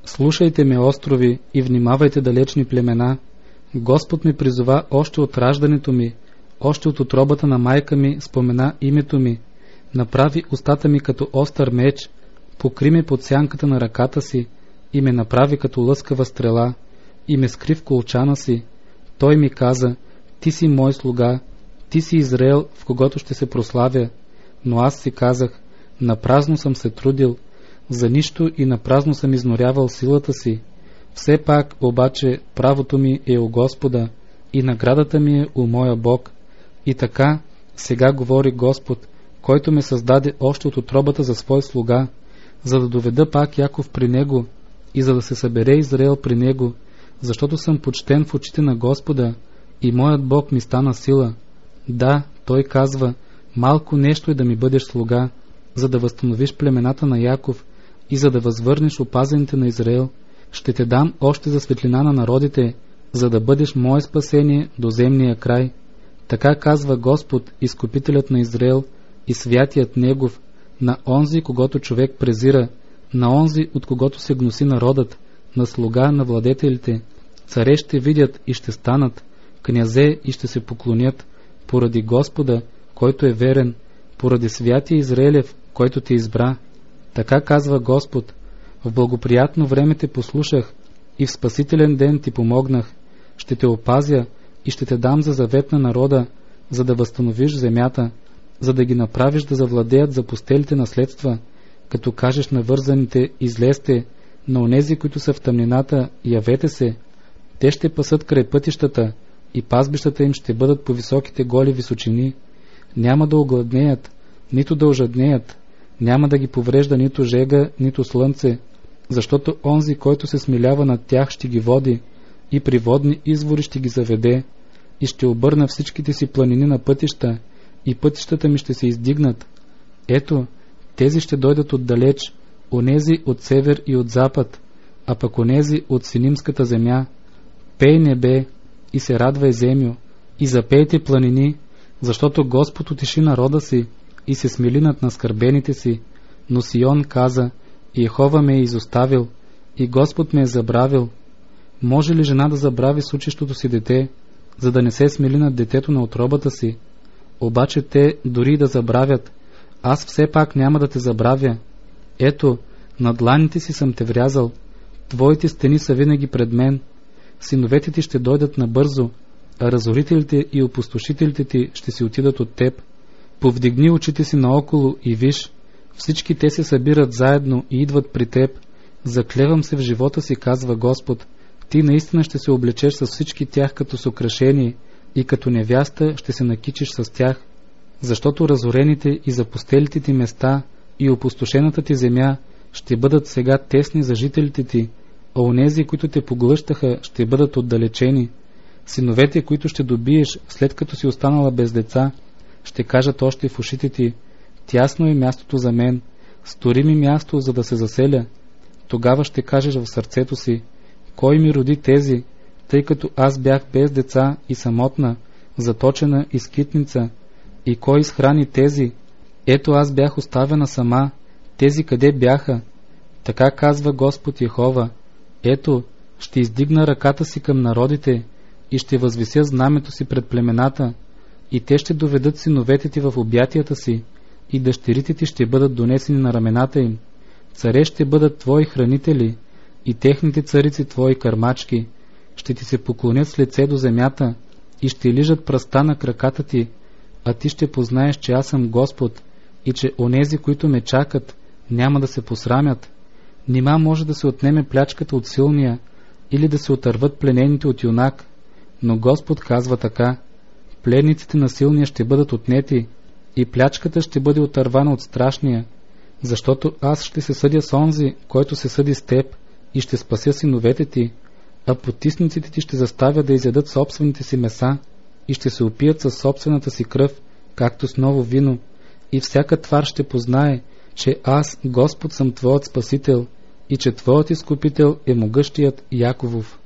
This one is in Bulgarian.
Слушайте ме, острови, и внимавайте, далечни племена. Господ ме призова още от раждането ми, още от утробата на майка ми спомена името ми, направи устата ми като остър меч, покри ме под сянката на ръката си и ме направи като лъскава стрела и ме скри в колчана си. Той ми каза: ти си мой слуга, ти си Израел, в когото ще се прославя. Но аз си казах: напразно съм се трудил, за нищо и напразно съм изнорявал силата си. Все пак обаче правото ми е у Господа и наградата ми е у моя Бог. И така сега говори Господ, който ме създаде още от утробата за свой слуга, за да доведа пак Яков при него и за да се събере Израел при него, защото съм почтен в очите на Господа и моят Бог ми стана сила. Да, той казва: малко нещо е да ми бъдеш слуга, за да възстановиш племената на Яков и за да възвърнеш опазените на Израел. Ще те дам още за светлина на народите, за да бъдеш мое спасение до земния край. Така казва Господ, изкупителят на Израел и святият негов, на онзи, когото човек презира, на онзи, от когото се гноси народът, на слуга на владетелите. Царе ще видят и ще станат, князе и ще се поклонят, поради Господа, който е верен, поради святия Израелев, който те избра. Така казва Господ: в благоприятно време те послушах и в спасителен ден ти помогнах. Ще те опазя и ще те дам за завет на народа, за да възстановиш земята, за да ги направиш да завладеят запустелите наследства, като кажеш на вързаните: излезте, на онези, които са в тъмнината, явете се. Те ще пасат край пътищата и пазбищата им ще бъдат по високите голи височини. Няма да огладнеят, нито да ожаднеят, няма да ги поврежда нито жега, нито слънце, защото онзи, който се смилява над тях, ще ги води и при водни извори ще ги заведе и ще обърна всичките си планини на пътища и пътищата ми ще се издигнат. Ето, тези ще дойдат отдалеч, онези от север и от запад, а пък онези от Синимската земя. Пей, небе, и се радвай, земю, и запейте, планини, защото Господ утеши народа си и се смили над наскърбените си. Но Сион каза: Йехова ме е изоставил и Господ ме е забравил. Може ли жена да забрави сучещото си дете, за да не се смили над детето на утробата си? Обаче те дори да забравят, аз все пак няма да те забравя. Ето, на дланите си съм те врязал, твоите стени са винаги пред мен. Синовете ти ще дойдат набързо, а разорителите и опустошителите ти ще си отидат от теб. Повдигни очите си наоколо и виж, всички те се събират заедно и идват при теб. Заклевам се в живота си, казва Господ, ти наистина ще се облечеш с всички тях като с украшение и като невяста ще се накичиш с тях, защото разорените и запустелите ти места и опустошената ти земя ще бъдат сега тесни за жителите ти, а онези, които те поглъщаха, ще бъдат отдалечени. Синовете, които ще добиеш, след като си останала без деца, ще кажат още в ушите ти: тясно е мястото за мен, стори ми място, за да се заселя. Тогава ще кажеш в сърцето си: кой ми роди тези, тъй като аз бях без деца и самотна, заточена и скитница, и кой изхрани тези? Ето аз бях оставена сама, тези къде бяха? Така казва Господ Йехова: ето, ще издигна ръката си към народите и ще възвися знамето си пред племената, и те ще доведат синовете ти в обятията си, и дъщерите ти ще бъдат донесени на рамената им. Царе ще бъдат твои хранители, и техните царици твои кърмачки. Ще ти се поклонят с лице до земята и ще лижат пръста на краката ти, а ти ще познаеш, че аз съм Господ и че онези, които ме чакат, няма да се посрамят. Нима може да се отнеме плячката от силния или да се отърват пленените от юнак, но Господ казва така: пленниците на силния ще бъдат отнети и плячката ще бъде отървана от страшния, защото аз ще се съдя с онзи, който се съди с теб, и ще спася синовете ти, а потисниците ти ще заставят да изядат собствените си меса и ще се опият със собствената си кръв, както с ново вино, и всяка твар ще познае, че аз, Господ, съм твоят спасител и че твоят изкупител е могъщият Яковов.